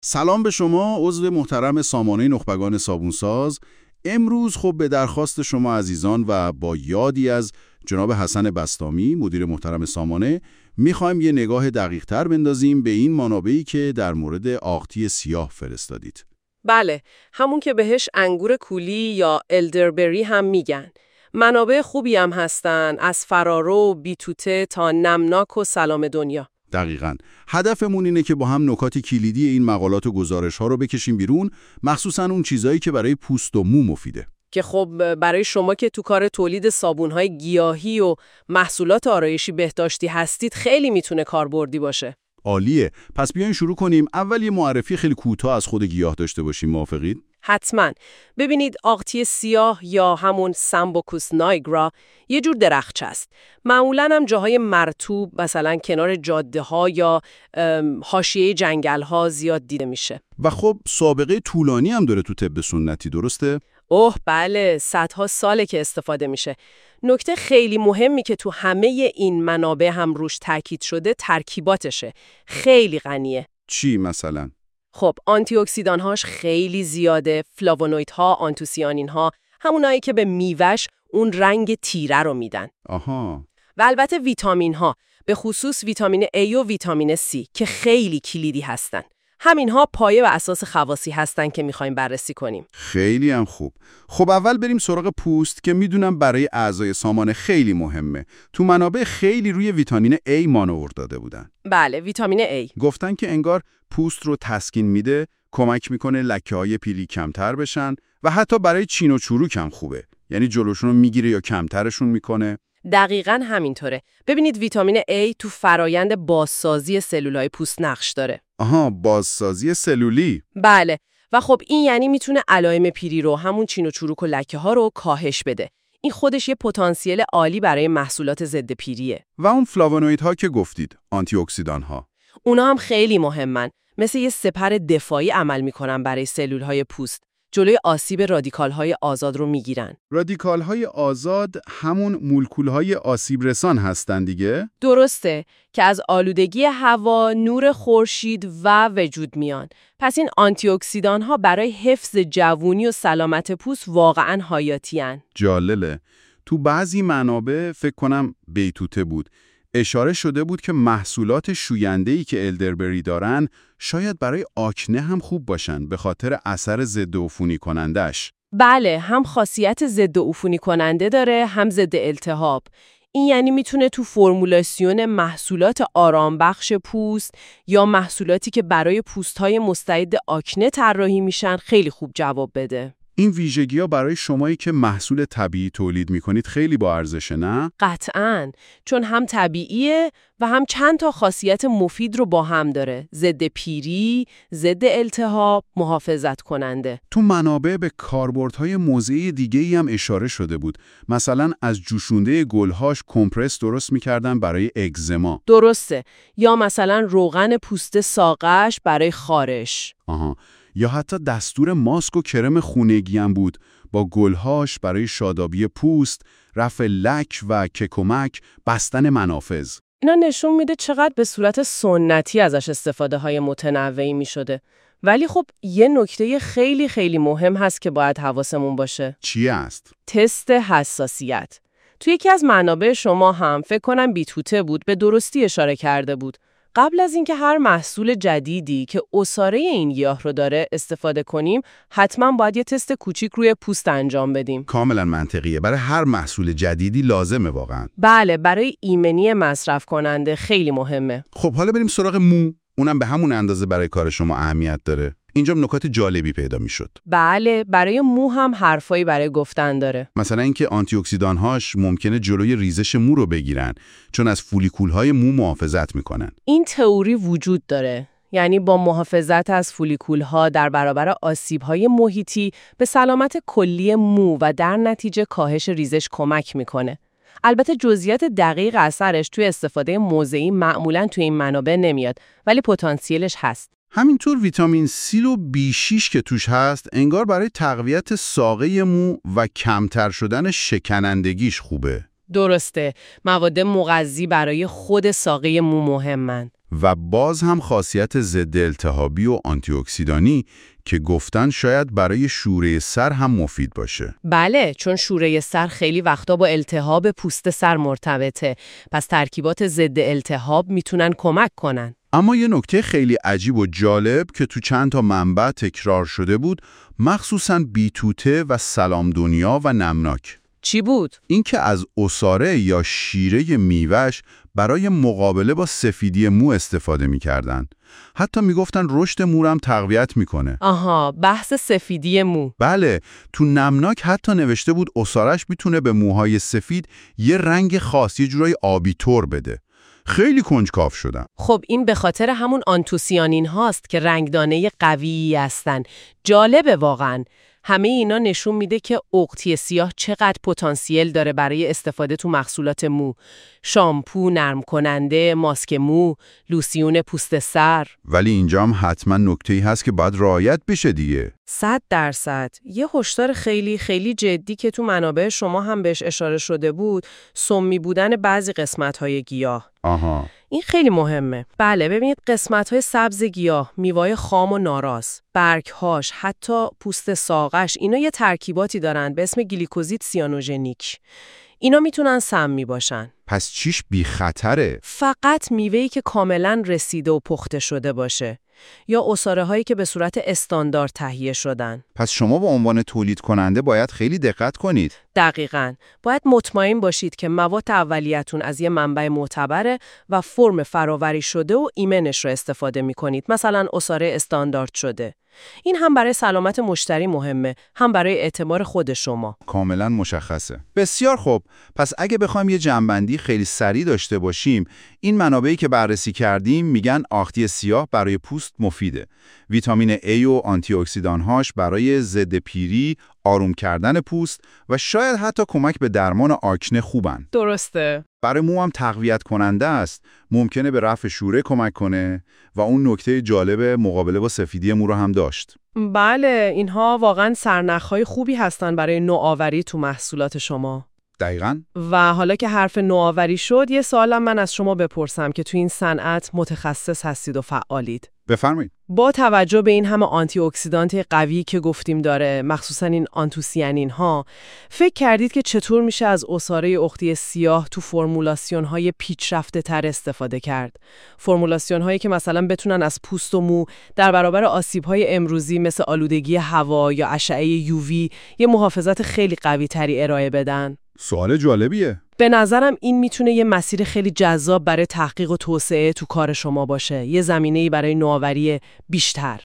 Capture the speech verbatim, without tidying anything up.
سلام به شما عضو محترم سامانه نخبگان صابونساز. امروز خب به درخواست شما عزیزان و با یادی از جناب حسن بسطامی مدیر محترم سامانه میخوایم یه نگاه دقیق تر بندازیم به این منابعی که در مورد آقتی سیاه فرستادید. بله، همون که بهش انگور کولی یا الدربری هم میگن. منابع خوبی هم هستن، از فرارو، بیتوته تا نمناک و سلام دنیا. دقیقاً. هدفمون اینه که با هم نکات کلیدی این مقالات و گزارش‌ها رو بکشیم بیرون، مخصوصاً اون چیزایی که برای پوست و مو مفیده. که خب برای شما که تو کار تولید صابون‌های گیاهی و محصولات آرایشی بهداشتی هستید خیلی میتونه کاربردی باشه. عالیه. پس بیاین شروع کنیم. اول یه معرفی خیلی کوتاه از خود گیاه داشته باشیم. موافقید؟ حتما. ببینید آقتی سیاه یا همون سامبوکوس نایگرا یه جور درخچه است. معمولاً هم جاهای مرطوب مثلا کنار جاده ها یا حاشیه جنگل ها زیاد دیده میشه. و خب سابقه طولانی هم داره تو طب سنتی، درسته؟ اوه بله، صدها ساله که استفاده میشه. نکته خیلی مهمی که تو همه این منابع هم روش تاکید شده ترکیباتشه. خیلی غنیه. چی مثلا؟ خب آنتی اکسیدان‌هاش خیلی زیاده، فلاوونویدها، آنتوسیانین‌ها، همونایی که به میوه‌اش اون رنگ تیره رو میدن. آها. و البته ویتامین‌ها، به خصوص ویتامین A و ویتامین C که خیلی کلیدی هستن. همینها پایه و اساس خواصی هستن که می‌خوایم بررسی کنیم. خیلی هم خوب. خب اول بریم سراغ پوست که میدونم برای اعضای سامانه خیلی مهمه. تو منابع خیلی روی ویتامین A مانور داده بودن. بله، ویتامین A. گفتن که انگار پوست رو تسکین میده، کمک میکنه لکه‌های پیری کمتر بشن و حتی برای چین و چروک هم خوبه. یعنی جلوشون رو میگیره یا کمترشون میکنه. دقیقاً همینطوره. ببینید ویتامین A تو فرایند بازسازی سلولای پوست نقش داره. آها، بازسازی سلولی. بله. و خب این یعنی میتونه علائم پیری رو، همون چین و چروک و لکه ها رو کاهش بده. این خودش یه پتانسیل عالی برای محصولات ضد پیریه. و اون فلاوونویدها که گفتید، آنتی اکسیدان ها. اونا هم خیلی مهمن. مثل یه سپر دفاعی عمل میکنن برای سلولهای پوست. جلوی آسیب رادیکال‌های آزاد رو میگیرن. رادیکال‌های آزاد همون مولکول‌های آسیب رسان هستن دیگه؟ درسته، که از آلودگی هوا، نور خورشید و وجود میان. پس این آنتی اکسیدان‌ها برای حفظ جوونی و سلامت پوست واقعاً حیاتی‌ان. جالله. تو بعضی منابع فکر کنم بیتوته بود، اشاره شده بود که محصولات شوینده‌ای که الدربری دارن شاید برای آکنه هم خوب باشن به خاطر اثر ضد عفونی کنندش. بله، هم خاصیت ضد عفونی کننده داره، هم ضد التهاب. این یعنی میتونه تو فرمولاسیون محصولات آرامبخش پوست یا محصولاتی که برای پوست‌های مستعد آکنه طراحی میشن خیلی خوب جواب بده. این ویژگی‌ها برای شمایی که محصول طبیعی تولید می‌کنید خیلی با ارزشه، نه؟ قطعاً، چون هم طبیعیه و هم چند تا خاصیت مفید رو با هم داره. ضد پیری، ضد التهاب، محافظت کننده. تو منابع به کاربردهای موضعی دیگه‌ای هم اشاره شده بود. مثلا از جوشونده گل‌هاش کمپرس درست می‌کردن برای اگزما. درسته. یا مثلا روغن پوست ساقش برای خارش. آها. یا حتی دستور ماسک و کرم خونگی هم بود با گلهاش برای شادابی پوست، رفع لک و ککمک، بستن منافذ. اینا نشون میده چقدر به صورت سنتی ازش استفاده های متنوعی می شده. ولی خب یه نکته خیلی خیلی مهم هست که باید حواسمون باشه. چی است؟ تست حساسیت. توی یکی از منابع شما هم فکر کنم بیتوته بود به درستی اشاره کرده بود. قبل از اینکه هر محصول جدیدی که عصاره این گیاه رو داره استفاده کنیم، حتما باید یه تست کوچیک روی پوست انجام بدیم. کاملا منطقیه. برای هر محصول جدیدی لازمه واقعا. بله، برای ایمنی مصرف کننده خیلی مهمه. خب حالا بریم سراغ مو. اونم به همون اندازه برای کار شما اهمیت داره. اینجا نکات جالبی پیدا میشد. بله، برای مو هم حرفایی برای گفتن داره. مثلا اینکه آنتی اکسیدان‌هاش ممکنه جلوی ریزش مو رو بگیرن چون از فولیکول‌های مو محافظت میکنن. این تئوری وجود داره. یعنی با محافظت از فولیکول‌ها در برابر آسیب‌های محیطی به سلامت کلی مو و در نتیجه کاهش ریزش کمک میکنه. البته جزئیات دقیق اثرش توی استفاده موضعی معمولاً توی این منابع نمیاد، ولی پتانسیلش هست. همینطور ویتامین C و بی شش که توش هست انگار برای تقویت ساقه مو و کمتر شدن شکنندگیش خوبه. درسته، مواد مغذی برای خود ساقه مو مهمن. و باز هم خاصیت ضد التهابی و آنتی اکسیدانی که گفتن شاید برای شوره سر هم مفید باشه. بله، چون شوره سر خیلی وقتا با التهاب پوست سر مرتبطه، پس ترکیبات ضد التهاب میتونن کمک کنن. اما یه نکته خیلی عجیب و جالب که تو چند تا منبع تکرار شده بود، مخصوصاً بیتوته و سلام دنیا و نمناک. چی بود؟ این که از عصاره یا شیره میوه‌اش برای مقابله با سفیدی مو استفاده می‌کردن. حتی میگفتن رشد مو هم تقویت میکنه. آها، بحث سفیدی مو. بله، تو نمناک حتی نوشته بود عصاره‌اش میتونه به موهای سفید یه رنگ خاص، یه جورای آبی تور بده. خیلی کنجکاو شدم. خب این به خاطر همون آنتوسیانین هاست که رنگدانه قویی هستن. جالبه واقعاً. همه اینا نشون میده که اقطی سیاه چقدر پتانسیل داره برای استفاده تو محصولات مو. شامپو نرم کننده، ماسک مو، لوسیون پوست سر. ولی اینجا هم حتما نکته‌ای هست که باید رعایت بشه دیگه. صد درصد. یه هشدار خیلی خیلی جدی که تو منابع شما هم بهش اشاره شده بود، سمی بودن بعضی قسمت‌های گیاه. آها. این خیلی مهمه. بله، ببینید قسمت‌های سبز گیاه، میوه‌های خام و ناراس، برگ‌هاش، حتی پوست ساقش، اینا یه ترکیباتی دارن به اسم گلیکوزید سیانوژنیک. اینا میتونن سمی باشن. پس چیش بی خطره؟ فقط میوه‌ای که کاملاً رسیده و پخته شده باشه یا عصاره هایی که به صورت استاندارد تهیه شدن. پس شما به عنوان تولید کننده باید خیلی دقت کنید. دقیقاً. باید مطمئن باشید که مواد اولیه‌تون از یه منبع معتبره و فرم فراوری شده و ایمنش رو استفاده می‌کنید. مثلا عصاره استاندارد شده. این هم برای سلامت مشتری مهمه، هم برای اعتبار خود شما. کاملا مشخصه. بسیار خوب. پس اگه بخوایم یه جمع‌بندی خیلی سریع داشته باشیم، این منابعی که بررسی کردیم میگن آختی سیاه برای پوست مفیده. ویتامین A و آنتی اکسیدان‌هاش برای ضد پیری، آروم کردن پوست و شاید حتی کمک به درمان آکنه خوبن. درسته. برای مو هم تقویت کننده است. ممکنه به رفع شوره کمک کنه و اون نکته جالب مقابله با سفیدی مو رو هم داشت. بله، اینها واقعا سرنخ‌های خوبی هستن برای نوآوری تو محصولات شما. دقیقاً. و حالا که حرف نوآوری شد، یه سوالم من از شما بپرسم که تو این صنعت متخصص هستید و فعالید. بفرمایید. با توجه به این همه آنتی اکسیدانت قوی که گفتیم داره، مخصوصا این آنتوسیانین ها، فکر کردید که چطور میشه از عصاره اختی سیاه تو فرمولاسیون های پیچرفته تر استفاده کرد؟ فرمولاسیون هایی که مثلا بتونن از پوست و مو در برابر آسیب های امروزی مثل آلودگی هوا یا اشعه یووی یه محافظت خیلی قوی تری ارائه بدن؟ سوال جالبیه. به نظرم این میتونه یه مسیر خیلی جذاب برای تحقیق و توسعه تو کار شما باشه، یه زمینه‌ای برای نوآوری بیشتر.